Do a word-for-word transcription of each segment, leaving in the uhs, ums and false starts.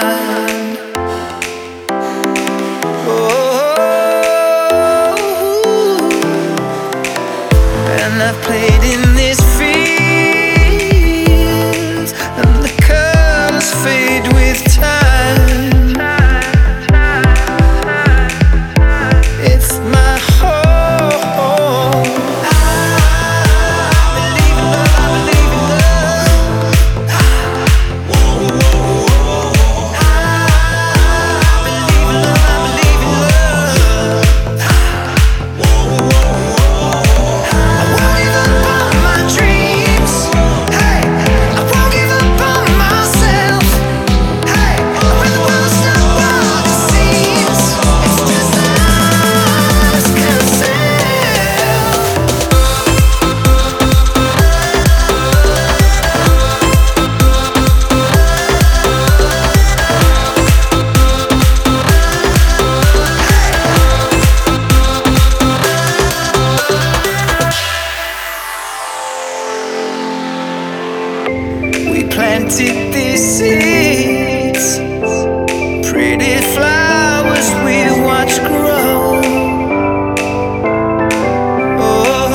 time. Oh, and I've played in this field, and the colors fade with time. It's my home. I believe in love, I believe in love. Whoa, whoa, whoa. I believe in love, I believe in love. Whoa, whoa, whoa. I won't give up on my dreams. Hey, I won't give up on myself. Hey, when the world's not what it seems, it's just us can sell. We planted these seeds, pretty flowers we watch grow. Oh,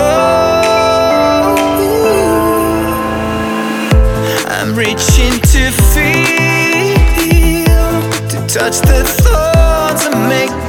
I'm reaching to feel, to touch the thoughts and make